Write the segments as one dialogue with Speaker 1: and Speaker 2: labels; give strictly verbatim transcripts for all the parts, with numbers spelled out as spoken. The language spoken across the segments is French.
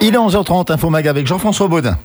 Speaker 1: Il est onze heures trente, Info Mag avec Jean-François Baudin.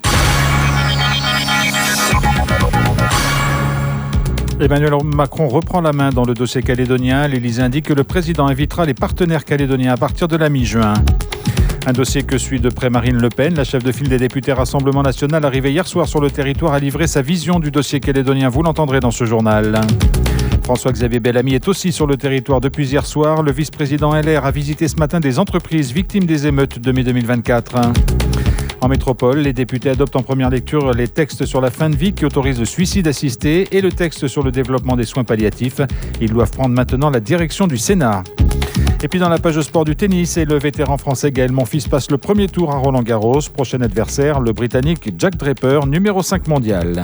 Speaker 2: Emmanuel Macron reprend la main dans le dossier calédonien. L'Élysée indique que le président invitera les partenaires calédoniens à partir de la mi-juin. Un dossier que suit de près Marine Le Pen. La chef de file des députés Rassemblement National, arrivée hier soir sur le territoire, a livré sa vision du dossier calédonien. Vous l'entendrez dans ce journal. François-Xavier Bellamy est aussi sur le territoire depuis hier soir. Le vice-président L R a visité ce matin des entreprises victimes des émeutes de mai deux mille vingt-quatre. En métropole, les députés adoptent en première lecture les textes sur la fin de vie qui autorisent le suicide assisté et le texte sur le développement des soins palliatifs. Ils doivent prendre maintenant la direction du Sénat. Et puis dans la page de sport du tennis, et le vétéran français Gaël Monfils passe le premier tour à Roland-Garros. Prochain adversaire, le Britannique Jack Draper, numéro cinq mondial.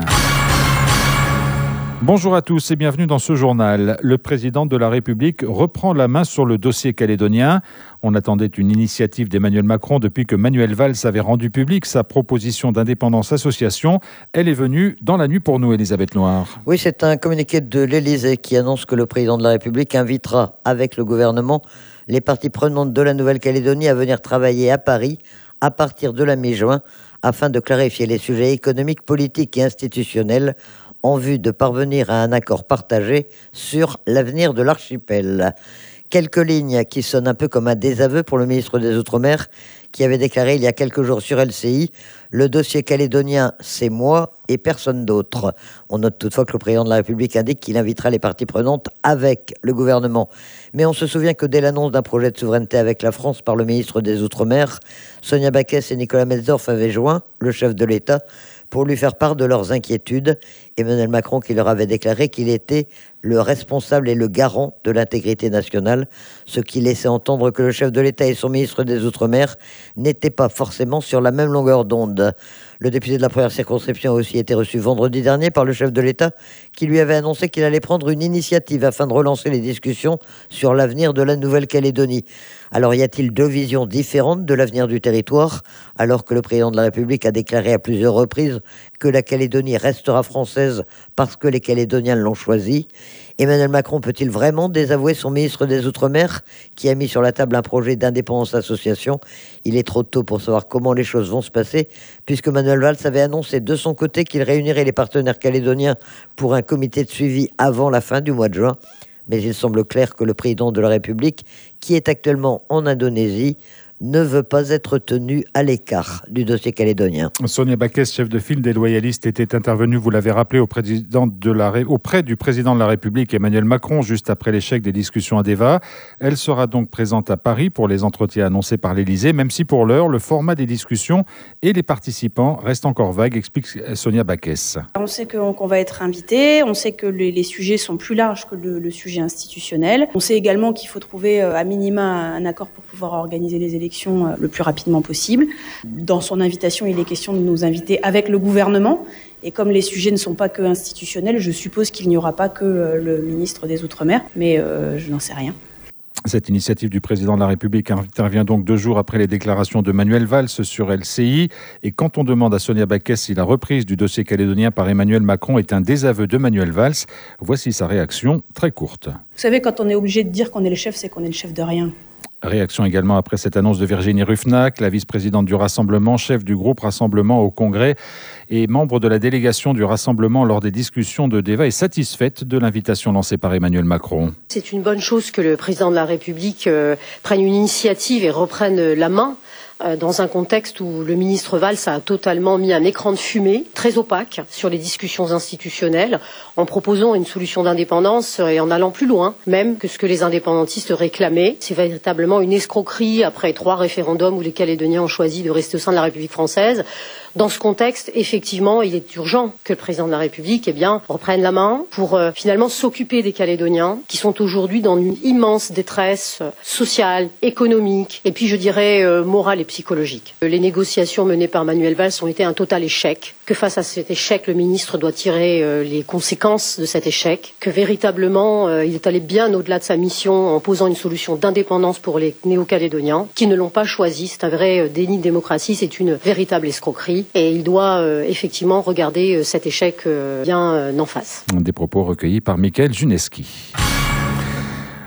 Speaker 2: Bonjour à tous et bienvenue dans ce journal. Le président de la République reprend la main sur le dossier calédonien. On attendait une initiative d'Emmanuel Macron depuis que Manuel Valls avait rendu public sa proposition d'indépendance association. Elle est venue dans la nuit pour nous, Elisabeth Noir.
Speaker 3: Oui, c'est un communiqué de l'Élysée qui annonce que le président de la République invitera avec le gouvernement les parties prenantes de la Nouvelle-Calédonie à venir travailler à Paris à partir de la mi-juin afin de clarifier les sujets économiques, politiques et institutionnels en vue de parvenir à un accord partagé sur l'avenir de l'archipel. Quelques lignes qui sonnent un peu comme un désaveu pour le ministre des Outre-mer qui avait déclaré il y a quelques jours sur L C I « Le dossier calédonien, c'est moi et personne d'autre ». On note toutefois que le président de la République indique qu'il invitera les parties prenantes avec le gouvernement. Mais on se souvient que dès l'annonce d'un projet de souveraineté avec la France par le ministre des Outre-mer, Sonia Backès et Nicolas Metzdorf avaient joint le chef de l'État pour lui faire part de leurs inquiétudes. Emmanuel Macron qui leur avait déclaré qu'il était le responsable et le garant de l'intégrité nationale, ce qui laissait entendre que le chef de l'État et son ministre des Outre-mer n'étaient pas forcément sur la même longueur d'onde. Le député de la première circonscription a aussi été reçu vendredi dernier par le chef de l'État qui lui avait annoncé qu'il allait prendre une initiative afin de relancer les discussions sur l'avenir de la Nouvelle-Calédonie. Alors y a-t-il deux visions différentes de l'avenir du territoire alors que le président de la République a déclaré à plusieurs reprises que la Calédonie restera française parce que les Calédoniens l'ont choisi? Emmanuel Macron peut-il vraiment désavouer son ministre des Outre-mer qui a mis sur la table un projet d'indépendance association? Il est trop tôt pour savoir comment les choses vont se passer puisque Manuel Valls avait annoncé de son côté qu'il réunirait les partenaires calédoniens pour un comité de suivi avant la fin du mois de juin. Mais il semble clair que le président de la République, qui est actuellement en Indonésie, ne veut pas être tenu à l'écart du dossier calédonien.
Speaker 2: Sonia Backès, chef de file des loyalistes, était intervenue, vous l'avez rappelé, au président de la Ré... auprès du président de la République, Emmanuel Macron, juste après l'échec des discussions à Deva. Elle sera donc présente à Paris pour les entretiens annoncés par l'Élysée, même si pour l'heure, le format des discussions et les participants restent encore vagues, explique Sonia Backès.
Speaker 4: On sait qu'on, qu'on va être invité, on sait que les, les sujets sont plus larges que le, le sujet institutionnel. On sait également qu'il faut trouver à minima un accord pour pouvoir organiser les élections le plus rapidement possible. Dans son invitation, il est question de nous inviter avec le gouvernement. Et comme les sujets ne sont pas que institutionnels, je suppose qu'il n'y aura pas que le ministre des Outre-mer, mais euh, je n'en sais rien.
Speaker 2: Cette initiative du président de la République intervient donc deux jours après les déclarations de Manuel Valls sur L C I. Et quand on demande à Sonia Backès si la reprise du dossier calédonien par Emmanuel Macron est un désaveu de Manuel Valls, voici sa réaction très courte.
Speaker 4: Vous savez, quand on est obligé de dire qu'on est le chef, c'est qu'on est le chef de rien.
Speaker 2: Réaction également après cette annonce de Virginie Ruffnac, la vice-présidente du Rassemblement, chef du groupe Rassemblement au Congrès et membre de la délégation du Rassemblement lors des discussions de Deva, est satisfaite de l'invitation lancée par Emmanuel Macron.
Speaker 5: C'est une bonne chose que le président de la République euh, prenne une initiative et reprenne la main euh, dans un contexte où le ministre Valls a totalement mis un écran de fumée très opaque sur les discussions institutionnelles en proposant une solution d'indépendance et en allant plus loin même que ce que les indépendantistes réclamaient. C'est véritablement une escroquerie après trois référendums où les Calédoniens ont choisi de rester au sein de la République française. Dans ce contexte, effectivement, il est urgent que le président de la République eh bien, reprenne la main pour euh, finalement s'occuper des Calédoniens qui sont aujourd'hui dans une immense détresse sociale, économique et puis je dirais euh, morale et psychologique. Les négociations menées par Manuel Valls ont été un total échec, que face à cet échec, le ministre doit tirer euh, les conséquences de cet échec, que véritablement euh, il est allé bien au-delà de sa mission en posant une solution d'indépendance pour les néo-calédoniens qui ne l'ont pas choisi. C'est un vrai euh, déni de démocratie, c'est une véritable escroquerie. Et il doit euh, effectivement regarder euh, cet échec euh, bien euh, en face.
Speaker 2: Des propos recueillis par Mickaël Juneski.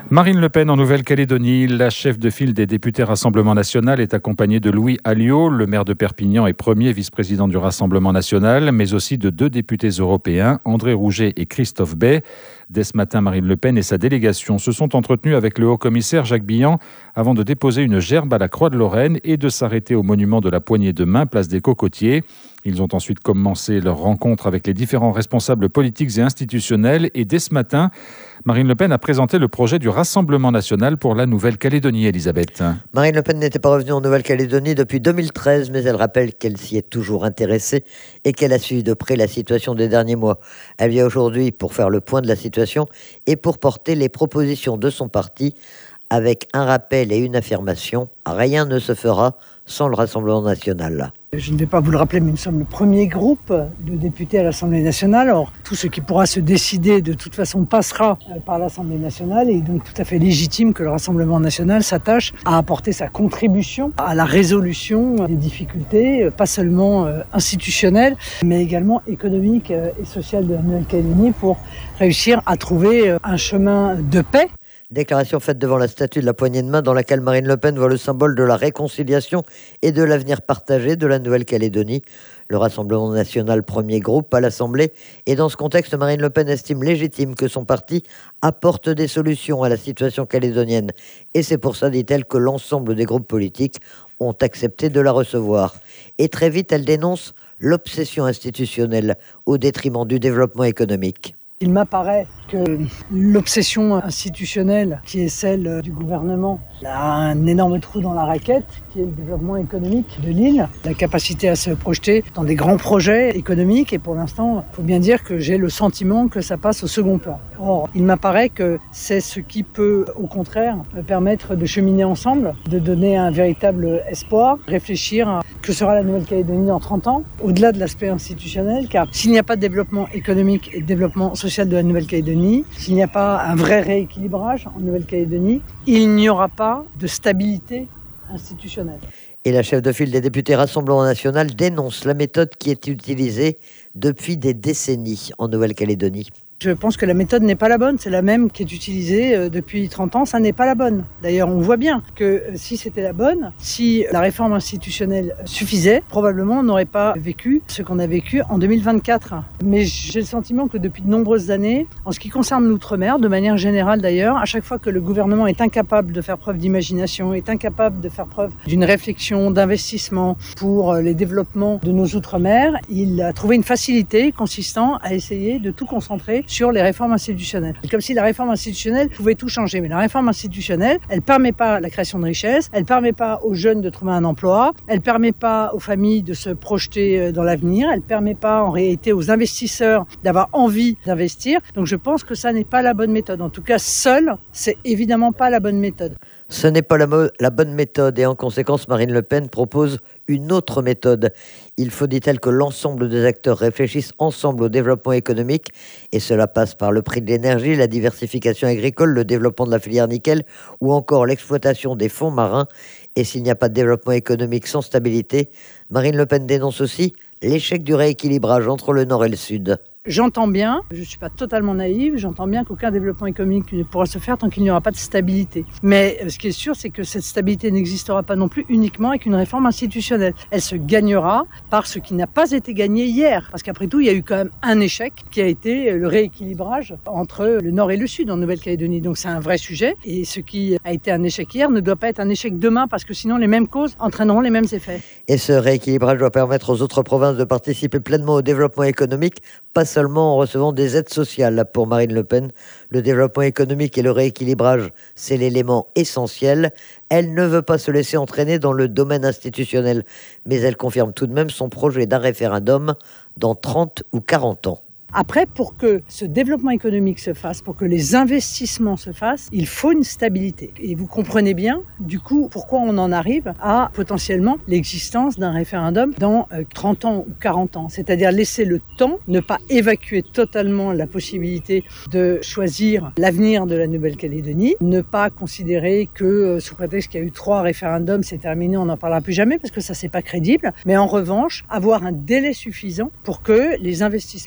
Speaker 2: Marine Le Pen en Nouvelle-Calédonie. La chef de file des députés Rassemblement National est accompagnée de Louis Alliot, le maire de Perpignan et premier vice-président du Rassemblement National, mais aussi de deux députés européens, André Rouget et Christophe Bay. Dès ce matin, Marine Le Pen et sa délégation se sont entretenus avec le haut-commissaire Jacques Billan avant de déposer une gerbe à la Croix de Lorraine et de s'arrêter au monument de la Poignée de Main, place des Cocotiers. Ils ont ensuite commencé leur rencontre avec les différents responsables politiques et institutionnels. Et dès ce matin, Marine Le Pen a présenté le projet du Rassemblement national pour la Nouvelle-Calédonie, Elisabeth.
Speaker 3: Marine Le Pen n'était pas revenue en Nouvelle-Calédonie depuis deux mille treize, mais elle rappelle qu'elle s'y est toujours intéressée et qu'elle a suivi de près la situation des derniers mois. Elle vient aujourd'hui pour faire le point de la situation et pour porter les propositions de son parti avec un rappel et une affirmation. Rien ne se fera sans le Rassemblement national.
Speaker 6: Je ne vais pas vous le rappeler, mais nous sommes le premier groupe de députés à l'Assemblée nationale. Or, tout ce qui pourra se décider, de toute façon, passera par l'Assemblée nationale. Et il est donc tout à fait légitime que le Rassemblement national s'attache à apporter sa contribution à la résolution des difficultés, pas seulement institutionnelles, mais également économiques et sociales de la Nouvelle-Calédonie pour réussir à trouver un chemin de paix.
Speaker 3: Déclaration faite devant la statue de la Poignée de Main dans laquelle Marine Le Pen voit le symbole de la réconciliation et de l'avenir partagé de la Nouvelle-Calédonie. Le Rassemblement national, premier groupe à l'Assemblée. Et dans ce contexte, Marine Le Pen estime légitime que son parti apporte des solutions à la situation calédonienne. Et c'est pour ça, dit-elle, que l'ensemble des groupes politiques ont accepté de la recevoir. Et très vite, elle dénonce l'obsession institutionnelle au détriment du développement économique.
Speaker 6: Il m'apparaît que l'obsession institutionnelle qui est celle du gouvernement a un énorme trou dans la raquette, qui est le développement économique de l'île, la capacité à se projeter dans des grands projets économiques. Et pour l'instant, il faut bien dire que j'ai le sentiment que ça passe au second plan. Or, il m'apparaît que c'est ce qui peut, au contraire, permettre de cheminer ensemble, de donner un véritable espoir, réfléchir à que sera la Nouvelle-Calédonie dans trente ans, au-delà de l'aspect institutionnel, car s'il n'y a pas de développement économique et de développement social de la Nouvelle-Calédonie, s'il n'y a pas un vrai rééquilibrage en Nouvelle-Calédonie, il n'y aura pas de stabilité institutionnelle.
Speaker 3: Et la chef de file des députés Rassemblement national dénonce la méthode qui est utilisée depuis des décennies en Nouvelle-Calédonie.
Speaker 6: Je pense que la méthode n'est pas la bonne, c'est la même qui est utilisée depuis trente ans, ça n'est pas la bonne. D'ailleurs, on voit bien que si c'était la bonne, si la réforme institutionnelle suffisait, probablement on n'aurait pas vécu ce qu'on a vécu en deux mille vingt-quatre. Mais j'ai le sentiment que depuis de nombreuses années, en ce qui concerne l'outre-mer, de manière générale d'ailleurs, à chaque fois que le gouvernement est incapable de faire preuve d'imagination, est incapable de faire preuve d'une réflexion, d'investissement pour les développements de nos outre-mer, il a trouvé une facilité consistant à essayer de tout concentrer sur les réformes institutionnelles. Comme si la réforme institutionnelle pouvait tout changer. Mais la réforme institutionnelle, elle ne permet pas la création de richesses, elle ne permet pas aux jeunes de trouver un emploi, elle ne permet pas aux familles de se projeter dans l'avenir, elle ne permet pas en réalité aux investisseurs d'avoir envie d'investir. Donc je pense que ça n'est pas la bonne méthode. En tout cas, seule, c'est évidemment pas la bonne méthode.
Speaker 3: Ce n'est pas la, mo- la bonne méthode et en conséquence, Marine Le Pen propose une autre méthode. Il faut, dit-elle, que l'ensemble des acteurs réfléchissent ensemble au développement économique et cela passe par le prix de l'énergie, la diversification agricole, le développement de la filière nickel ou encore l'exploitation des fonds marins. Et s'il n'y a pas de développement économique sans stabilité, Marine Le Pen dénonce aussi l'échec du rééquilibrage entre le Nord et le Sud.
Speaker 6: J'entends bien, je ne suis pas totalement naïve, j'entends bien qu'aucun développement économique ne pourra se faire tant qu'il n'y aura pas de stabilité. Mais ce qui est sûr, c'est que cette stabilité n'existera pas non plus uniquement avec une réforme institutionnelle. Elle se gagnera par ce qui n'a pas été gagné hier. Parce qu'après tout, il y a eu quand même un échec qui a été le rééquilibrage entre le Nord et le Sud en Nouvelle-Calédonie. Donc c'est un vrai sujet. Et ce qui a été un échec hier ne doit pas être un échec demain parce que sinon les mêmes causes entraîneront les mêmes effets.
Speaker 3: Et ce rééquilibrage doit permettre aux autres provinces de participer pleinement au développement économique, pas seulement en recevant des aides sociales. Pour Marine Le Pen, le développement économique et le rééquilibrage, c'est l'élément essentiel. Elle ne veut pas se laisser entraîner dans le domaine institutionnel, mais elle confirme tout de même son projet d'un référendum dans trente ou quarante ans.
Speaker 6: Après, pour que ce développement économique se fasse, pour que les investissements se fassent, il faut une stabilité. Et vous comprenez bien, du coup, pourquoi on en arrive à potentiellement l'existence d'un référendum dans trente ans ou quarante ans. C'est-à-dire laisser le temps, ne pas évacuer totalement la possibilité de choisir l'avenir de la Nouvelle-Calédonie, ne pas considérer que, sous prétexte qu'il y a eu trois référendums, c'est terminé, on n'en parlera plus jamais, parce que ça, c'est pas crédible. Mais en revanche, avoir un délai suffisant pour que les investissements puissent se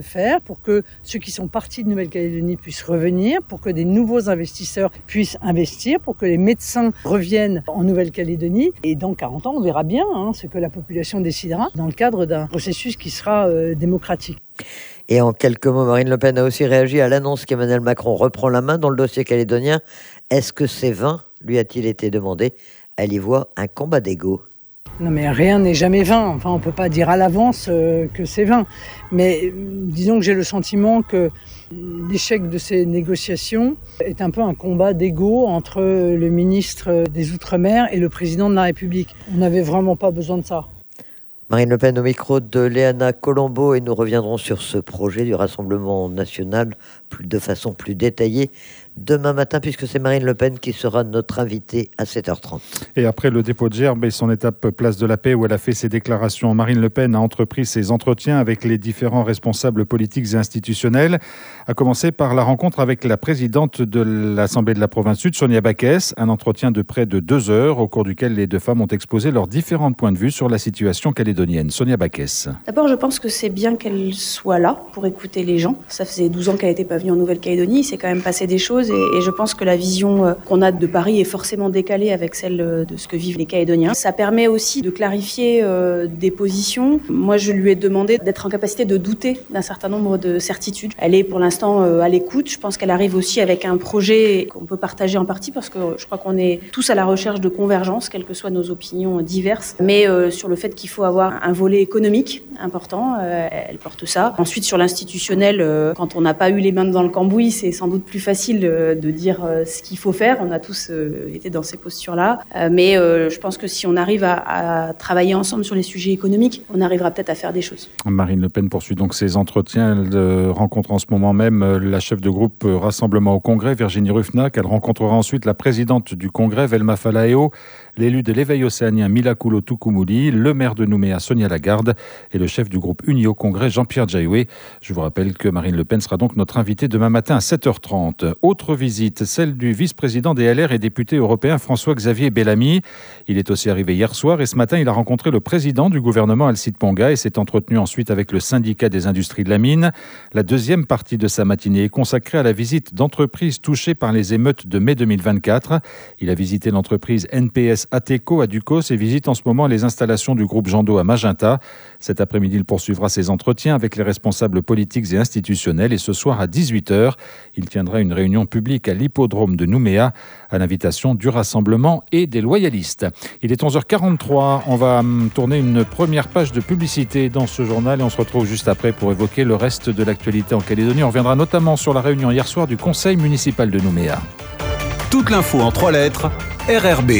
Speaker 6: faire, pour que ceux qui sont partis de Nouvelle-Calédonie puissent revenir, pour que des nouveaux investisseurs puissent investir, pour que les médecins reviennent en Nouvelle-Calédonie. Et dans quarante ans, on verra bien hein, ce que la population décidera dans le cadre d'un processus qui sera euh, démocratique.
Speaker 3: Et en quelques mots, Marine Le Pen a aussi réagi à l'annonce qu'Emmanuel Macron reprend la main dans le dossier calédonien. Est-ce que c'est vain, lui a-t-il été demandé. Elle y voit un combat d'ego.
Speaker 6: Non mais rien n'est jamais vain, enfin on ne peut pas dire à l'avance euh, que c'est vain, mais euh, disons que j'ai le sentiment que l'échec de ces négociations est un peu un combat d'ego entre le ministre des Outre-mer et le président de la République. On n'avait vraiment pas besoin de ça.
Speaker 3: Marine Le Pen au micro de Léana Colombo et nous reviendrons sur ce projet du Rassemblement national plus, de façon plus détaillée demain matin, puisque c'est Marine Le Pen qui sera notre invitée à sept heures trente.
Speaker 2: Et après le dépôt de gerbe et son étape Place de la Paix où elle a fait ses déclarations, Marine Le Pen a entrepris ses entretiens avec les différents responsables politiques et institutionnels, à commencer par la rencontre avec la présidente de l'Assemblée de la Province Sud, Sonia Backès, un entretien de près de deux heures au cours duquel les deux femmes ont exposé leurs différents points de vue sur la situation calédonienne. Sonia Backès.
Speaker 4: D'abord, je pense que c'est bien qu'elle soit là pour écouter les gens. Ça faisait douze ans qu'elle n'était pas venue en Nouvelle-Calédonie, il s'est quand même passé des choses. Et, et je pense que la vision qu'on a de Paris est forcément décalée avec celle de ce que vivent les Calédoniens. Ça permet aussi de clarifier euh, des positions. Moi, je lui ai demandé d'être en capacité de douter d'un certain nombre de certitudes. Elle est pour l'instant euh, à l'écoute. Je pense qu'elle arrive aussi avec un projet qu'on peut partager en partie parce que je crois qu'on est tous à la recherche de convergence, quelles que soient nos opinions diverses. Mais euh, sur le fait qu'il faut avoir un volet économique important, euh, elle porte ça. Ensuite, sur l'institutionnel, euh, quand on n'a pas eu les mains dans le cambouis, c'est sans doute plus facile euh, de dire euh, ce qu'il faut faire. On a tous euh, été dans ces postures-là. Euh, mais euh, je pense que si on arrive à, à travailler ensemble sur les sujets économiques, on arrivera peut-être à faire des choses.
Speaker 2: Marine Le Pen poursuit donc ses entretiens. Elle euh, rencontre en ce moment même euh, la chef de groupe euh, Rassemblement au Congrès, Virginie Ruffnac. Elle rencontrera ensuite la présidente du Congrès, Velma Falaeo, l'élu de l'éveil océanien Milakulo Tukumuli, le maire de Nouméa, Sonia Lagarde, et le chef du groupe Uni au Congrès, Jean-Pierre Djaoué. Je vous rappelle que Marine Le Pen sera donc notre invitée demain matin à sept heures trente. Autre visite, celle du vice-président des L R et député européen François-Xavier Bellamy. Il est aussi arrivé hier soir et ce matin, il a rencontré le président du gouvernement, Alcide Ponga, et s'est entretenu ensuite avec le syndicat des industries de la mine. La deuxième partie de sa matinée est consacrée à la visite d'entreprises touchées par les émeutes de mai deux mille vingt-quatre. Il a visité l'entreprise N P S Ateco à Ducos et visite en ce moment les installations du groupe Jando à Magenta. Cet après-midi, il poursuivra ses entretiens avec les responsables politiques et institutionnels et ce soir à dix-huit heures, il tiendra une réunion publique à l'hippodrome de Nouméa à l'invitation du Rassemblement et des loyalistes. Il est onze heures quarante-trois, on va tourner une première page de publicité dans ce journal et on se retrouve juste après pour évoquer le reste de l'actualité en Calédonie. On reviendra notamment sur la réunion hier soir du conseil municipal de Nouméa.
Speaker 7: Toute l'info en trois lettres, R R B.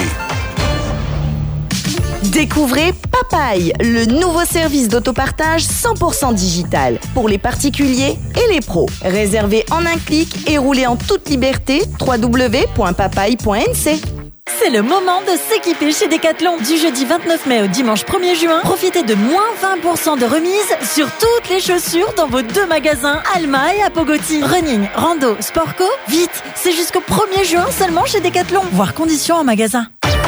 Speaker 8: Découvrez Papaye, le nouveau service d'autopartage cent pour cent digital pour les particuliers et les pros. Réservé en un clic et roulé en toute liberté, w w w point papaye point n c.
Speaker 9: C'est le moment de s'équiper chez Decathlon. Du jeudi vingt-neuf mai au dimanche premier juin, profitez de moins vingt pour cent de remise sur toutes les chaussures dans vos deux magasins Alma et Apogoti. Running, rando, Sportco, vite, c'est jusqu'au premier juin seulement chez Decathlon. Voir conditions en magasin.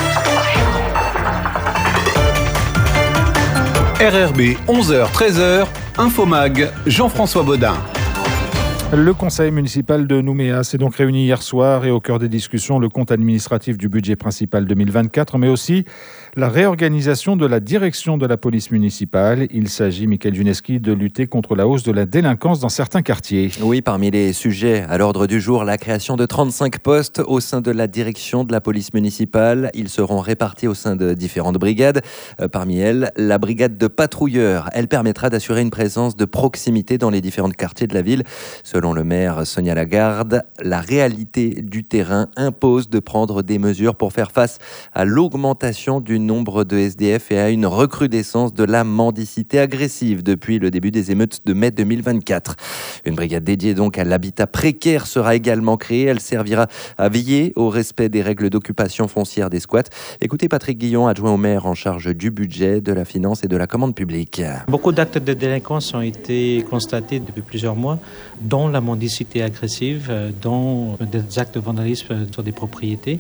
Speaker 7: R R B, onze heures treize heures, Infomag, Jean-François Baudin.
Speaker 2: Le conseil municipal de Nouméa s'est donc réuni hier soir et au cœur des discussions, le compte administratif du budget principal deux mille vingt-quatre, mais aussi la réorganisation de la direction de la police municipale. Il s'agit, Michael Juneski, de lutter contre la hausse de la délinquance dans certains quartiers.
Speaker 10: Oui, parmi les sujets à l'ordre du jour, la création de trente-cinq postes au sein de la direction de la police municipale. Ils seront répartis au sein de différentes brigades. Euh, parmi elles, la brigade de patrouilleurs. Elle permettra d'assurer une présence de proximité dans les différents quartiers de la ville. Selon le maire Sonia Lagarde, la réalité du terrain impose de prendre des mesures pour faire face à l'augmentation du nombre de S D F et à une recrudescence de la mendicité agressive depuis le début des émeutes de mai deux mille vingt-quatre. Une brigade dédiée donc à l'habitat précaire sera également créée. Elle servira à veiller au respect des règles d'occupation foncière des squats. Écoutez Patrick Guillon, adjoint au maire en charge du budget, de la finance et de la commande publique.
Speaker 11: Beaucoup d'actes de délinquance ont été constatés depuis plusieurs mois, dont la mendicité agressive, dont des actes de vandalisme sur des propriétés.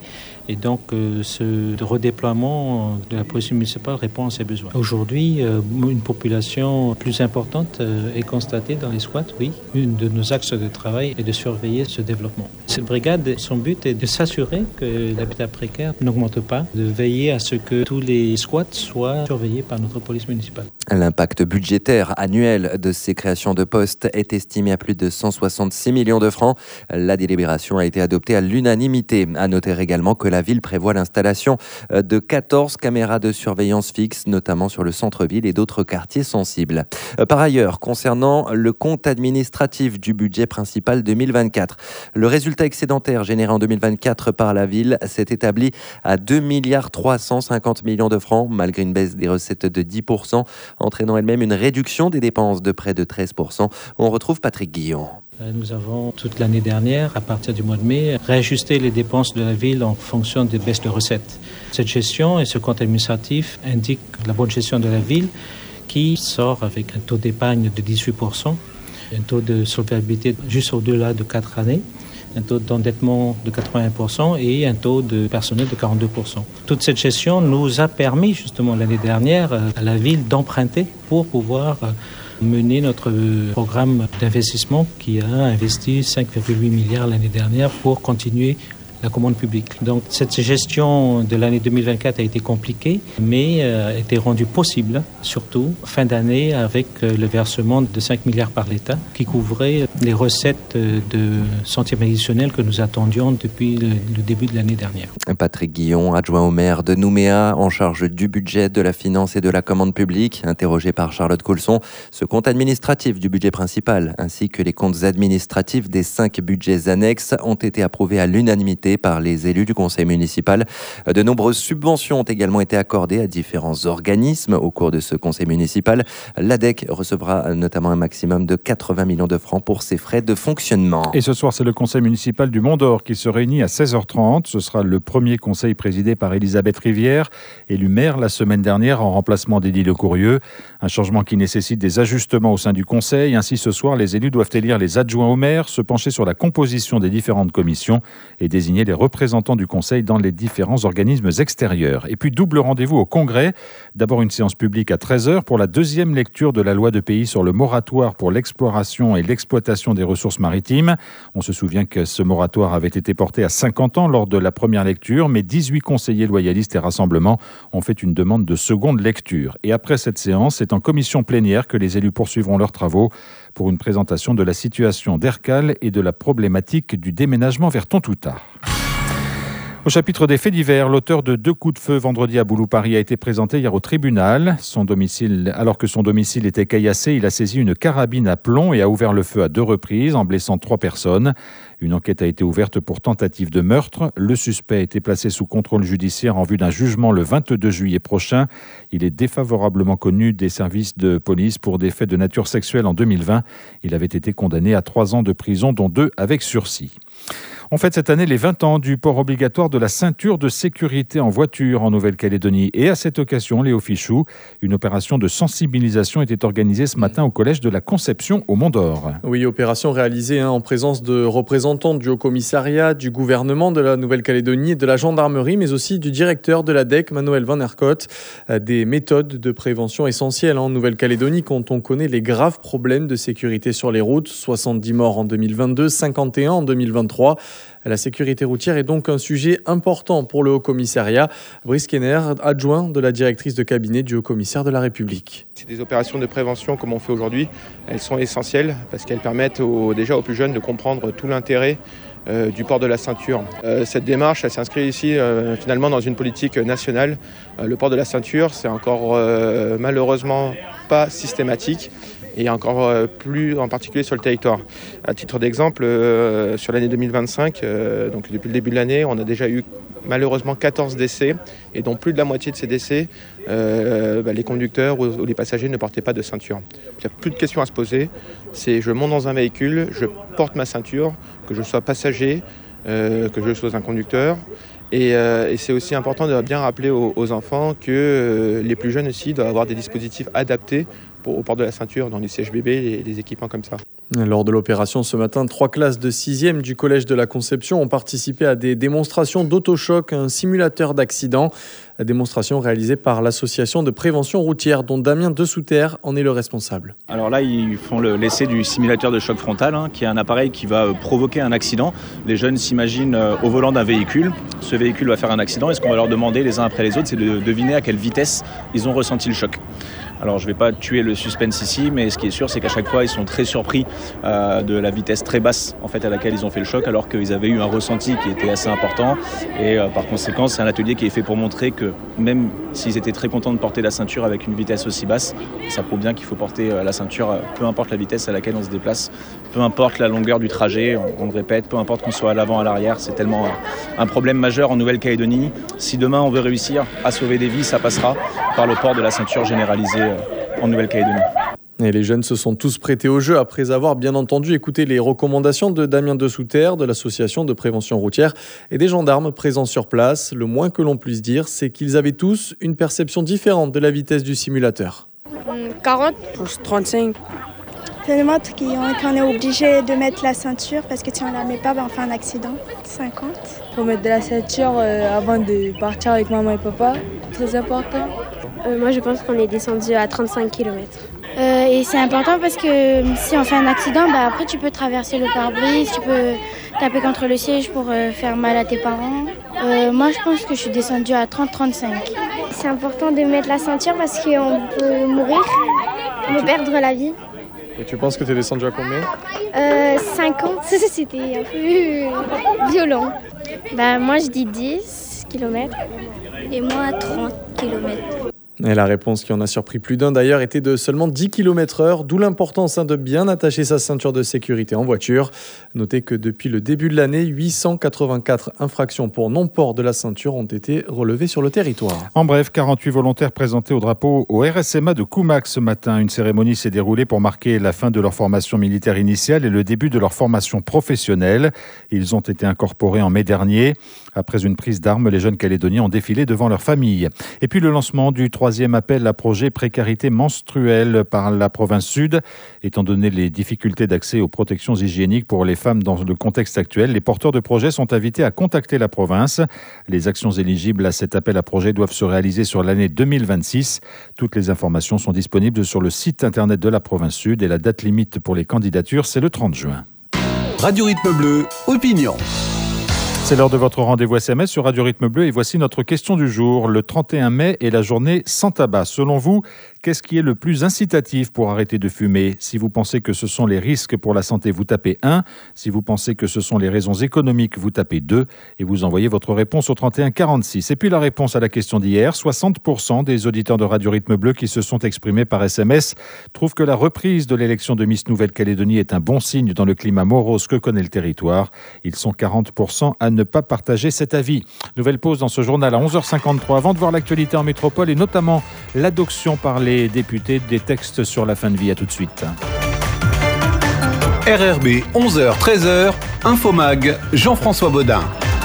Speaker 11: Et donc, euh, ce redéploiement de la police municipale répond à ces besoins. Aujourd'hui, euh, une population plus importante euh, est constatée dans les squats, oui. Une de nos axes de travail est de surveiller ce développement. Cette brigade, son but est de s'assurer que l'habitat précaire n'augmente pas, de veiller à ce que tous les squats soient surveillés par notre police municipale.
Speaker 10: L'impact budgétaire annuel de ces créations de postes est estimé à plus de cent soixante-six millions de francs. La délibération a été adoptée à l'unanimité. À noter également que la ville prévoit l'installation de quatorze caméras de surveillance fixes, notamment sur le centre-ville et d'autres quartiers sensibles. Par ailleurs, concernant le compte administratif du budget principal deux mille vingt-quatre, le résultat excédentaire généré en deux mille vingt-quatre par la ville s'est établi à deux milliards trois cent cinquante millions de francs, malgré une baisse des recettes de dix pour cent, entraînant elle-même une réduction des dépenses de près de treize pour cent. On retrouve Patrick Guillon.
Speaker 11: Nous avons toute l'année dernière, à partir du mois de mai, réajusté les dépenses de la ville en fonction des baisses de recettes. Cette gestion et ce compte administratif indiquent la bonne gestion de la ville qui sort avec un taux d'épargne de dix-huit pour cent, un taux de solvabilité juste au-delà de quatre années, un taux d'endettement de quatre-vingt-un pour cent et un taux de personnel de quarante-deux pour cent. Toute cette gestion nous a permis justement l'année dernière à la ville d'emprunter pour pouvoir mener notre programme d'investissement qui a investi cinq virgule huit milliards l'année dernière pour continuer la commande publique. Donc cette gestion de l'année deux mille vingt-quatre a été compliquée, mais a été rendue possible, surtout fin d'année, avec le versement de cinq milliards par l'État, qui couvrait les recettes de centièmes additionnels que nous attendions depuis le, le début de l'année dernière.
Speaker 10: Patrick Guillon, adjoint au maire de Nouméa, en charge du budget, de la finance et de la commande publique, interrogé par Charlotte Coulson. Ce compte administratif du budget principal, ainsi que les comptes administratifs des cinq budgets annexes, ont été approuvés à l'unanimité par les élus du conseil municipal. De nombreuses subventions ont également été accordées à différents organismes au cours de ce conseil municipal. L'A D E C recevra notamment un maximum de quatre-vingts millions de francs pour ses frais de fonctionnement.
Speaker 2: Et ce soir, c'est le conseil municipal du Mont d'Or qui se réunit à seize heures trente. Ce sera le premier conseil présidé par Elisabeth Rivière, élue maire la semaine dernière en remplacement d'Édile Lecourrieux. Un changement qui nécessite des ajustements au sein du conseil. Ainsi, ce soir, les élus doivent élire les adjoints au maire, se pencher sur la composition des différentes commissions et désigner les représentants du Conseil dans les différents organismes extérieurs. Et puis, double rendez-vous au Congrès. D'abord, une séance publique à treize heures pour la deuxième lecture de la loi de pays sur le moratoire pour l'exploration et l'exploitation des ressources maritimes. On se souvient que ce moratoire avait été porté à cinquante ans lors de la première lecture, mais dix-huit conseillers loyalistes et rassemblements ont fait une demande de seconde lecture. Et après cette séance, c'est en commission plénière que les élus poursuivront leurs travaux pour une présentation de la situation d'Ercal et de la problématique du déménagement vers Tontouta. Au chapitre des faits divers, l'auteur de deux coups de feu vendredi à Boulou-Paris a été présenté hier au tribunal. Son domicile, alors que son domicile était caillassé, il a saisi une carabine à plomb et a ouvert le feu à deux reprises en blessant trois personnes. Une enquête a été ouverte pour tentative de meurtre. Le suspect a été placé sous contrôle judiciaire en vue d'un jugement le vingt-deux juillet prochain. Il est défavorablement connu des services de police pour des faits de nature sexuelle en deux mille vingt. Il avait été condamné à trois ans de prison, dont deux avec sursis. On fête cette année les vingt ans du port obligatoire de la ceinture de sécurité en voiture en Nouvelle-Calédonie. Et à cette occasion, Léo Fichou, une opération de sensibilisation était organisée ce matin au Collège de la Conception au Mont d'Or.
Speaker 12: Oui, opération réalisée hein, en présence de représentants du Haut-Commissariat, du gouvernement de la Nouvelle-Calédonie et de la gendarmerie, mais aussi du directeur de l'A D E C, Manuel Van Hercott. Des méthodes de prévention essentielles hein, en Nouvelle-Calédonie quand on connaît les graves problèmes de sécurité sur les routes. soixante-dix morts en deux mille vingt-deux, cinquante et un en deux mille vingt-trois. La sécurité routière est donc un sujet important pour le Haut-Commissariat. Brice Kenner, adjoint de la directrice de cabinet du Haut-Commissaire de la République.
Speaker 13: C'est des opérations de prévention comme on fait aujourd'hui. Elles sont essentielles parce qu'elles permettent aux, déjà aux plus jeunes de comprendre tout l'intérêt euh, du port de la ceinture. Euh, cette démarche, elle s'inscrit ici euh, finalement dans une politique nationale. Euh, le port de la ceinture, c'est encore euh, malheureusement pas systématique. Et encore plus en particulier sur le territoire. À titre d'exemple, euh, sur l'année deux mille vingt-cinq, euh, donc depuis le début de l'année, on a déjà eu malheureusement quatorze décès, et dont plus de la moitié de ces décès, euh, bah, les conducteurs ou, ou les passagers ne portaient pas de ceinture. Il n'y a plus de questions à se poser, c'est je monte dans un véhicule, je porte ma ceinture, que je sois passager, euh, que je sois un conducteur. Et, euh, et c'est aussi important de bien rappeler aux, aux enfants que euh, les plus jeunes aussi doivent avoir des dispositifs adaptés pour, au port de la ceinture, dans les C H B B, les, les équipements comme ça.
Speaker 12: Lors de l'opération ce matin, trois classes de sixième du Collège de la Conception ont participé à des démonstrations d'autochoc, un simulateur d'accident. La démonstration réalisée par l'association de prévention routière dont Damien Dessouter en est le responsable.
Speaker 14: Alors là, ils font le, l'essai du simulateur de choc frontal, hein, qui est un appareil qui va provoquer un accident. Les jeunes s'imaginent au volant d'un véhicule. Ce véhicule va faire un accident et ce qu'on va leur demander les uns après les autres, c'est de deviner à quelle vitesse ils ont ressenti le choc. Alors je ne vais pas tuer le suspense ici, mais ce qui est sûr, c'est qu'à chaque fois, ils sont très surpris euh, de la vitesse très basse en fait, à laquelle ils ont fait le choc, alors qu'ils avaient eu un ressenti qui était assez important. Et euh, par conséquent, c'est un atelier qui est fait pour montrer que même s'ils étaient très contents de porter la ceinture avec une vitesse aussi basse, ça prouve bien qu'il faut porter euh, la ceinture, euh, peu importe la vitesse à laquelle on se déplace, peu importe la longueur du trajet, on, on le répète, peu importe qu'on soit à l'avant, à l'arrière, c'est tellement euh, un problème majeur en Nouvelle-Calédonie. Si demain on veut réussir à sauver des vies, ça passera par le port de la ceinture généralisée en Nouvelle-Calédonie.
Speaker 12: Et les jeunes se sont tous prêtés au jeu après avoir bien entendu écouté les recommandations de Damien Dessouter de l'association de prévention routière et des gendarmes présents sur place. Le moins que l'on puisse dire, c'est qu'ils avaient tous une perception différente de la vitesse du simulateur.
Speaker 15: quarante pour trente-cinq.
Speaker 16: Ça démontre qu'on est obligé de mettre la ceinture parce que si on ne la met pas, ben on fait un accident. cinquante.
Speaker 15: Il faut mettre de la ceinture euh, avant de partir avec maman et papa. Très important.
Speaker 17: Euh, moi, je pense qu'on est descendu à trente-cinq kilomètres.
Speaker 18: Euh, et c'est important parce que si on fait un accident, bah après tu peux traverser le pare-brise, tu peux taper contre le siège pour euh, faire mal à tes parents. Euh, moi, je pense que je suis descendue à trente à trente-cinq.
Speaker 17: C'est important de mettre la ceinture parce qu'on peut mourir, on peut perdre la vie.
Speaker 12: Et tu penses que tu es descendu à combien ?
Speaker 17: euh, cinquante, c'était un peu violent.
Speaker 18: Bah, moi, je dis dix kilomètres.
Speaker 17: Et moi, trente kilomètres.
Speaker 12: Et la réponse qui en a surpris plus d'un d'ailleurs était de seulement dix kilomètres heure, d'où l'importance hein, de bien attacher sa ceinture de sécurité en voiture. Notez que depuis le début de l'année, huit cent quatre-vingt-quatre infractions pour non-port de la ceinture ont été relevées sur le territoire.
Speaker 2: En bref, quarante-huit volontaires présentés au drapeau au R S M A de Coumac ce matin. Une cérémonie s'est déroulée pour marquer la fin de leur formation militaire initiale et le début de leur formation professionnelle. Ils ont été incorporés en mai dernier. Après une prise d'armes, les jeunes Calédoniens ont défilé devant leur famille. Et puis le lancement du troisième appel à projet précarité menstruelle par la province sud. Étant donné les difficultés d'accès aux protections hygiéniques pour les femmes dans le contexte actuel, les porteurs de projets sont invités à contacter la province. Les actions éligibles à cet appel à projet doivent se réaliser sur l'année deux mille vingt-six. Toutes les informations sont disponibles sur le site internet de la province sud et la date limite pour les candidatures, c'est le trente juin.
Speaker 7: Radio Rythme Bleu, opinion.
Speaker 2: C'est l'heure de votre rendez-vous S M S sur Radio Rythme Bleu et voici notre question du jour. Le trente et un mai est la journée sans tabac. Selon vous, qu'est-ce qui est le plus incitatif pour arrêter de fumer ? Si vous pensez que ce sont les risques pour la santé, vous tapez un. Si vous pensez que ce sont les raisons économiques, vous tapez deux. Et vous envoyez votre réponse au trente et un quarante-six. Et puis la réponse à la question d'hier, soixante pour cent des auditeurs de Radio Rythme Bleu qui se sont exprimés par S M S trouvent que la reprise de l'élection de Miss Nouvelle-Calédonie est un bon signe dans le climat morose que connaît le territoire. Ils sont quarante pour cent à ne pas partager cet avis. Nouvelle pause dans ce journal à onze heures cinquante-trois avant de voir l'actualité en métropole et notamment l'adoption par les députés des textes sur la fin de vie. À tout de suite.
Speaker 7: R R B, onze heures treize heures, Infomag, Jean-François Baudin.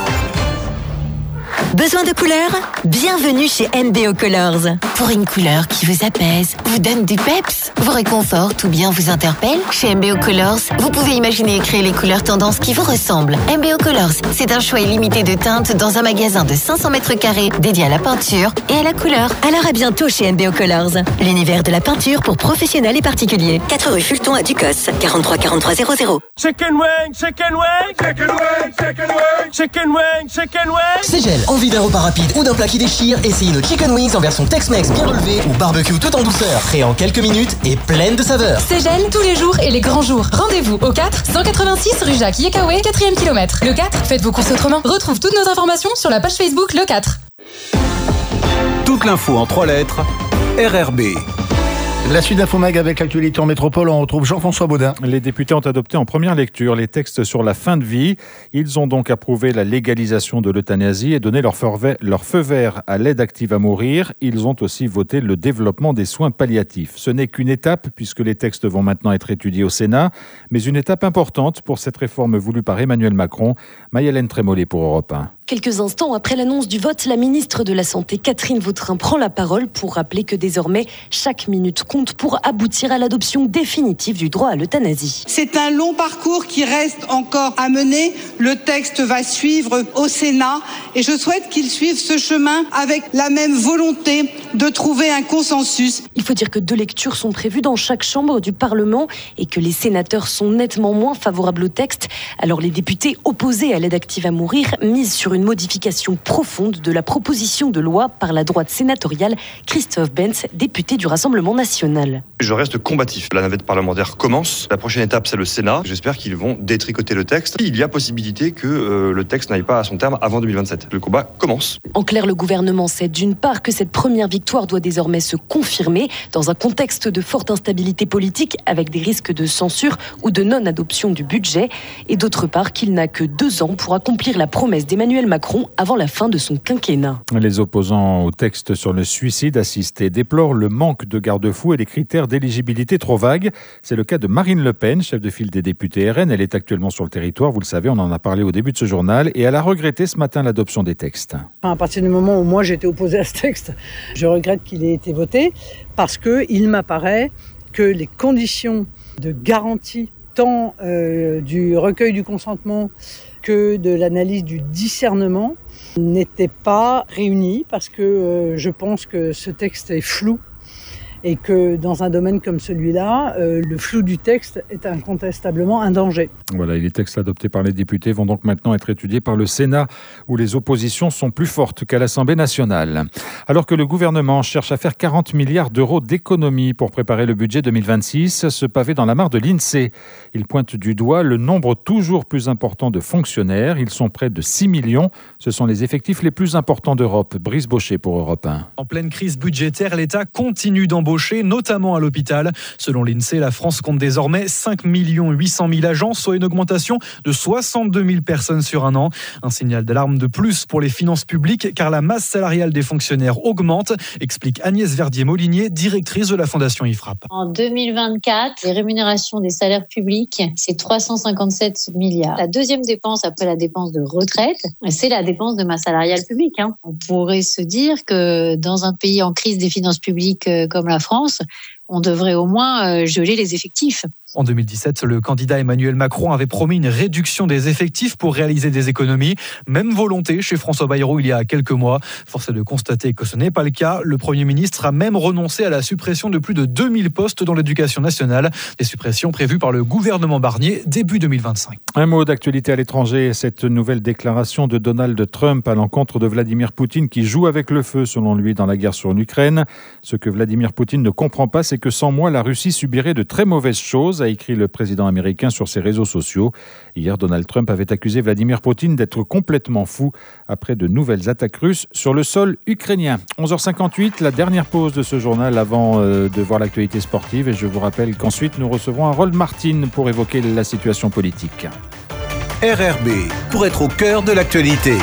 Speaker 19: Besoin de couleurs ? Bienvenue chez M B O Colors. Pour une couleur qui vous apaise, vous donne du peps, vous réconforte ou bien vous interpelle, chez M B O Colors, vous pouvez imaginer et créer les couleurs tendances qui vous ressemblent. M B O Colors, c'est un choix illimité de teintes dans un magasin de cinq cents mètres carrés dédié à la peinture et à la couleur. Alors à bientôt chez M B O Colors. L'univers de la peinture pour professionnels et particuliers. quatre rue Fulton à Ducos, quarante-trois quarante-trois zéro zéro.
Speaker 20: Chicken wing, chicken wing, chicken wing, chicken wing, chicken wing, chicken wing.
Speaker 21: Ségel, envie d'un repas rapide ou d'un plat qui déchire, essayez nos chicken wings en version Tex-Mex bien relevée ou barbecue tout en douceur. Prêt en quelques minutes et pleine de saveurs.
Speaker 22: Ségel, tous les jours et les grands jours. Rendez-vous au quatre, cent quatre-vingt-six rue Jacques Yekawé, quatrième kilomètre. Le quatre, faites vos courses autrement. Retrouve toutes nos informations sur la page Facebook Le quatre.
Speaker 7: Toute l'info en trois lettres, R R B.
Speaker 1: La suite d'Infomag avec l'actualité en métropole, on retrouve Jean-François Baudin.
Speaker 2: Les députés ont adopté en première lecture les textes sur la fin de vie. Ils ont donc approuvé la légalisation de l'euthanasie et donné leur feu vert à l'aide active à mourir. Ils ont aussi voté le développement des soins palliatifs. Ce n'est qu'une étape puisque les textes vont maintenant être étudiés au Sénat, mais une étape importante pour cette réforme voulue par Emmanuel Macron. Maï-Hélène Trémollet pour Europe un.
Speaker 5: Quelques instants après l'annonce du vote, la ministre de la Santé, Catherine Vautrin, prend la parole pour rappeler que désormais, chaque minute compte pour aboutir à l'adoption définitive du droit à l'euthanasie.
Speaker 6: C'est un long parcours qui reste encore à mener. Le texte va suivre au Sénat et je souhaite qu'il suive ce chemin avec la même volonté de trouver un consensus.
Speaker 5: Il faut dire que deux lectures sont prévues dans chaque chambre du Parlement et que les sénateurs sont nettement moins favorables au texte. Alors les députés opposés à l'aide active à mourir misent sur une modification profonde de la proposition de loi par la droite sénatoriale. Christophe Benz, député du Rassemblement national.
Speaker 23: Je reste combatif. La navette parlementaire commence. La prochaine étape, c'est le Sénat. J'espère qu'ils vont détricoter le texte. Il y a possibilité que euh, le texte n'aille pas à son terme avant deux mille vingt-sept. Le combat commence.
Speaker 5: En clair, le gouvernement sait d'une part que cette première victoire doit désormais se confirmer dans un contexte de forte instabilité politique avec des risques de censure ou de non-adoption du budget, et d'autre part qu'il n'a que deux ans pour accomplir la promesse d'Emmanuel Macron avant la fin de son quinquennat.
Speaker 2: Les opposants au texte sur le suicide assisté déplorent le manque de garde-fous et les critères d'éligibilité trop vagues. C'est le cas de Marine Le Pen, chef de file des députés R N. Elle est actuellement sur le territoire, vous le savez, on en a parlé au début de ce journal, et elle a regretté ce matin l'adoption des textes.
Speaker 24: À partir du moment où moi j'étais opposé à ce texte, je regrette qu'il ait été voté parce qu'il m'apparaît que les conditions de garantie tant euh, du recueil du consentement que de l'analyse du discernement n'étaient pas réunies parce que euh, je pense que ce texte est flou et que dans un domaine comme celui-là, euh, le flou du texte est incontestablement un danger.
Speaker 2: Voilà, et les textes adoptés par les députés vont donc maintenant être étudiés par le Sénat, où les oppositions sont plus fortes qu'à l'Assemblée nationale. Alors que le gouvernement cherche à faire quarante milliards d'euros d'économies pour préparer le budget deux mille vingt-six, ce pavé dans la mare de l'INSEE. Il pointe du doigt le nombre toujours plus important de fonctionnaires. Ils sont près de six millions. Ce sont les effectifs les plus importants d'Europe. Brice Bochet pour Europe un.
Speaker 25: En pleine crise budgétaire, l'État continue d'embaucher, notamment à l'hôpital. Selon l'INSEE, la France compte désormais cinq millions huit cent mille agents, soit une augmentation de soixante-deux mille personnes sur un an. Un signal d'alarme de plus pour les finances publiques, car la masse salariale des fonctionnaires augmente, explique Agnès Verdier-Molinier, directrice de la Fondation I F R A P.
Speaker 26: En deux mille vingt-quatre, les rémunérations des salaires publics, c'est trois cent cinquante-sept milliards. La deuxième dépense après la dépense de retraite, c'est la dépense de masse salariale publique. Hein. On pourrait se dire que dans un pays en crise des finances publiques comme la France, on devrait au moins geler les effectifs.
Speaker 25: En deux mille dix-sept, le candidat Emmanuel Macron avait promis une réduction des effectifs pour réaliser des économies. Même volonté chez François Bayrou il y a quelques mois. Force est de constater que ce n'est pas le cas. Le Premier ministre a même renoncé à la suppression de plus de deux mille postes dans l'éducation nationale. Des suppressions prévues par le gouvernement Barnier début deux mille vingt-cinq.
Speaker 2: Un mot d'actualité à l'étranger. Cette nouvelle déclaration de Donald Trump à l'encontre de Vladimir Poutine qui joue avec le feu, selon lui, dans la guerre sur l'Ukraine. Ce que Vladimir Poutine ne comprend pas, c'est que sans moi, la Russie subirait de très mauvaises choses, a écrit le président américain sur ses réseaux sociaux. Hier, Donald Trump avait accusé Vladimir Poutine d'être complètement fou après de nouvelles attaques russes sur le sol ukrainien. onze heures cinquante-huit, la dernière pause de ce journal avant euh, de voir l'actualité sportive. Et je vous rappelle qu'ensuite, nous recevrons Harold Martin pour évoquer la situation politique.
Speaker 7: R R B, pour être au cœur de l'actualité.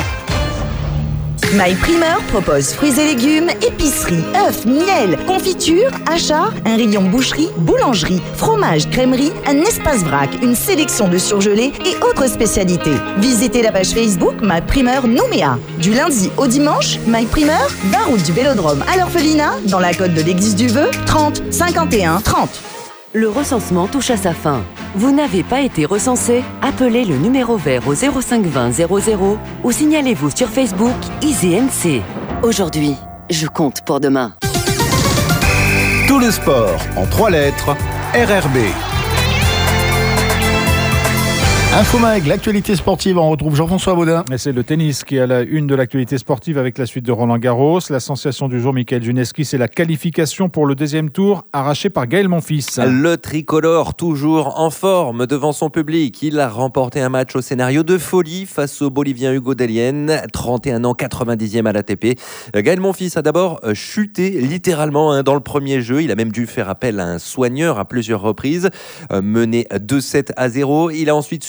Speaker 8: My Primeur propose fruits et légumes, épicerie, œufs, miel, confiture, achats, un rayon boucherie, boulangerie, fromage, crèmerie, un espace vrac, une sélection de surgelés et autres spécialités. Visitez la page Facebook My Primeur Nouméa. Du lundi au dimanche, My Primeur, vingt route du Vélodrome à l'Orphelinat, dans la côte de l'Église du Vœu, trente cinquante et un trente.
Speaker 27: Le recensement touche à sa fin. Vous n'avez pas été recensé? Appelez le numéro vert au zéro cinq vingt zéro zéro ou signalez-vous sur Facebook I Z N C. Aujourd'hui, je compte pour demain.
Speaker 7: Tout le sport en trois lettres, R R B.
Speaker 1: Infomag, l'actualité sportive, on retrouve Jean-François Baudin.
Speaker 2: Et c'est le tennis qui est à la une de l'actualité sportive avec la suite de Roland Garros. La sensation du jour, Michael Juneski, c'est la qualification pour le deuxième tour arrachée par Gaël Monfils.
Speaker 10: Le tricolore, toujours en forme devant son public. Il a remporté un match au scénario de folie face au Bolivien Hugo Dellien, trente et un ans, quatre-vingt-dixième à l'A T P. Gaël Monfils a d'abord chuté littéralement hein, dans le premier jeu. Il a même dû faire appel à un soigneur à plusieurs reprises. Mené deux sept à zéro. Il a ensuite su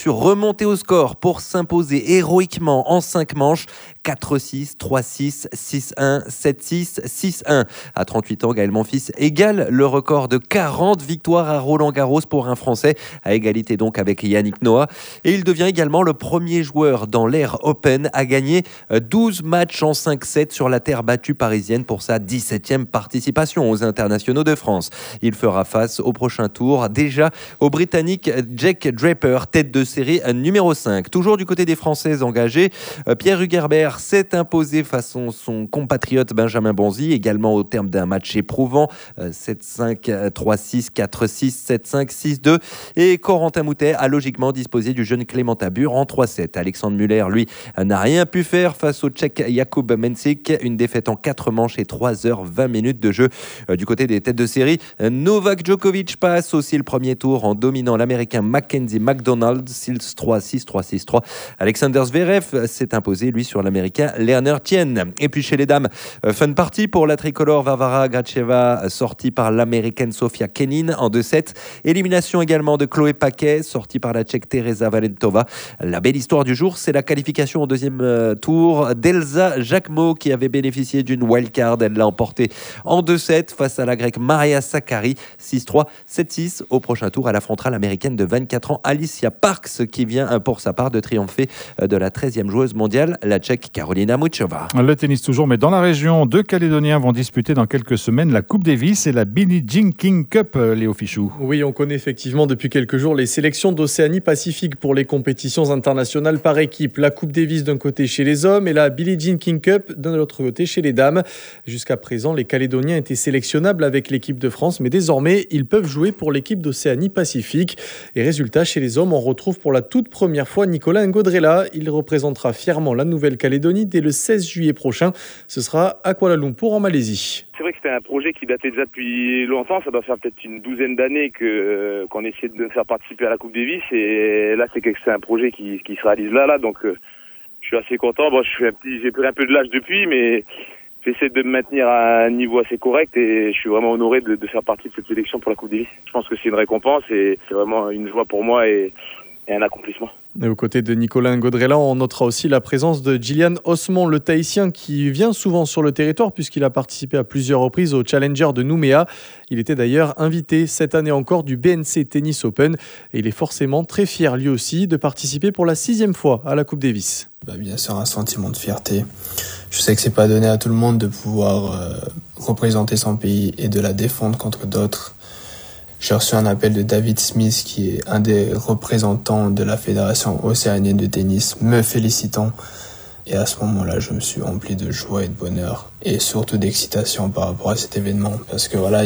Speaker 10: su remonter au score pour s'imposer héroïquement en cinq manches. quatre six, trois six, six un, sept six, six un. À trente-huit ans, Gaël Monfils égale le record de quarante victoires à Roland-Garros pour un Français, à égalité donc avec Yannick Noah. Et il devient également le premier joueur dans l'Air Open à gagner douze matchs en cinq sept sur la terre battue parisienne pour sa dix-septième participation aux internationaux de France. Il fera face au prochain tour déjà au Britannique Jack Draper, tête de série numéro cinq. Toujours du côté des Françaises engagées, Pierre Hugerbert s'est imposé face à son compatriote Benjamin Bonzi, également au terme d'un match éprouvant, sept cinq, trois six, quatre six, sept cinq, six deux. Et Corentin Moutet a logiquement disposé du jeune Clément Tabur en trois sept. Alexandre Muller, lui, n'a rien pu faire face au Tchèque Jakub Mensik. Une défaite en quatre manches et trois heures vingt minutes de jeu. Du côté des têtes de série, Novak Djokovic passe aussi le premier tour en dominant l'Américain Mackenzie McDonald, six trois six, trois six trois. Alexander Zverev s'est imposé, lui, sur l'Américain Lerner Tien. Et puis chez les dames, fun party pour la tricolore Varvara Gracheva, sortie par l'Américaine Sofia Kenin en deux sept. Élimination également de Chloé Paquet, sortie par la Tchèque Teresa Valentova. La belle histoire du jour, c'est la qualification au deuxième tour d'Elsa Jacquemot, qui avait bénéficié d'une wildcard. Elle l'a emporté en deux sept face à la Grecque Maria Sakkari, six trois, sept six. Au prochain tour, elle affrontera l'Américaine de vingt-quatre ans Alicia Parks, qui vient pour sa part de triompher de la treizième joueuse mondiale, la Tchèque Karolina Muchova.
Speaker 2: Le tennis toujours, mais dans la région, deux Calédoniens vont disputer dans quelques semaines la Coupe Davis et la Billie Jean King Cup, Léo Fichou.
Speaker 12: Oui, on connaît effectivement depuis quelques jours les sélections d'Océanie-Pacifique pour les compétitions internationales par équipe. La Coupe Davis d'un côté chez les hommes et la Billie Jean King Cup d'un autre côté chez les dames. Jusqu'à présent, les Calédoniens étaient sélectionnables avec l'équipe de France, mais désormais, ils peuvent jouer pour l'équipe d'Océanie-Pacifique. Et résultat, chez les hommes, on retrouve pour la toute première fois Nicolas Ngodrella. Il représentera fièrement la Nouvelle-Calédonie dès le seize juillet prochain. Ce sera à Kuala Lumpur en Malaisie.
Speaker 3: C'est vrai que c'était un projet qui datait déjà depuis longtemps. Ça doit faire peut-être une douzaine d'années que, qu'on essaie de faire participer à la Coupe Davis. Et là, c'est, que c'est un projet qui, qui se réalise là. là donc, euh, je suis assez content. Bon, je suis un petit, j'ai pris un peu de l'âge depuis, mais j'essaie de me maintenir à un niveau assez correct. Et je suis vraiment honoré de, de faire partie de cette sélection pour la Coupe Davis. Je pense que c'est une récompense et c'est vraiment une joie pour moi et, et un accomplissement.
Speaker 12: Et aux côtés de Nicolas Ngodrella, on notera aussi la présence de Gillian Osman, le Tahitien, qui vient souvent sur le territoire puisqu'il a participé à plusieurs reprises au Challenger de Nouméa. Il était d'ailleurs invité cette année encore du B N C Tennis Open et il est forcément très fier lui aussi de participer pour la sixième fois à la Coupe Davis.
Speaker 4: Bah bien sûr, un sentiment de fierté. Je sais que c'est pas donné à tout le monde de pouvoir euh, représenter son pays et de la défendre contre d'autres. J'ai reçu un appel de David Smith, qui est un des représentants de la Fédération océanienne de tennis, me félicitant. Et à ce moment-là, je me suis rempli de joie et de bonheur, et surtout d'excitation par rapport à cet événement. Parce que voilà,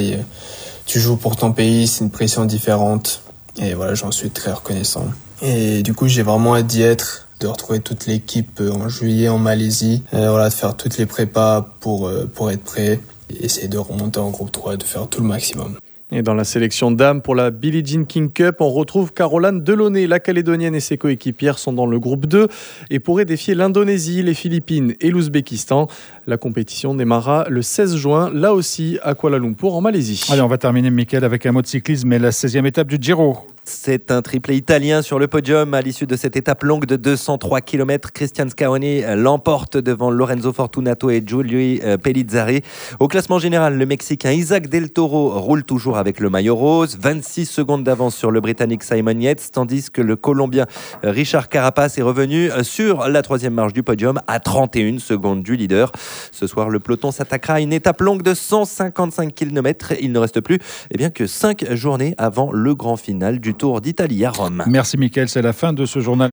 Speaker 4: tu joues pour ton pays, c'est une pression différente. Et voilà, j'en suis très reconnaissant. Et du coup, j'ai vraiment hâte d'y être, de retrouver toute l'équipe en juillet en Malaisie. Et voilà, de faire toutes les prépas pour, pour être prêt. Et essayer de remonter en groupe trois et de faire tout le maximum.
Speaker 12: Et dans la sélection dames pour la Billie Jean King Cup, on retrouve Caroline Delaunay. La Calédonienne et ses coéquipières sont dans le groupe deux et pourraient défier l'Indonésie, les Philippines et l'Ouzbékistan. La compétition démarrera le seize juin, là aussi à Kuala Lumpur en Malaisie.
Speaker 2: Allez, on va terminer, Mickaël, avec un mot de cyclisme et la seizième étape du Giro.
Speaker 10: C'est un triplé italien sur le podium à l'issue de cette étape longue de deux cent trois kilomètres. Christian Scaoni l'emporte devant Lorenzo Fortunato et Giulio Pellizzari. Au classement général, le Mexicain Isaac Del Toro roule toujours avec le maillot rose, vingt-six secondes d'avance sur le Britannique Simon Yates, tandis que le Colombien Richard Carapaz est revenu sur la troisième marche du podium à trente et une secondes du leader. Ce soir, le peloton s'attaquera à une étape longue de cent cinquante-cinq kilomètres. Il ne reste plus eh bien, que cinq journées avant le grand final du Tour d'Italie à Rome.
Speaker 2: Merci Mickaël, c'est la fin de ce journal.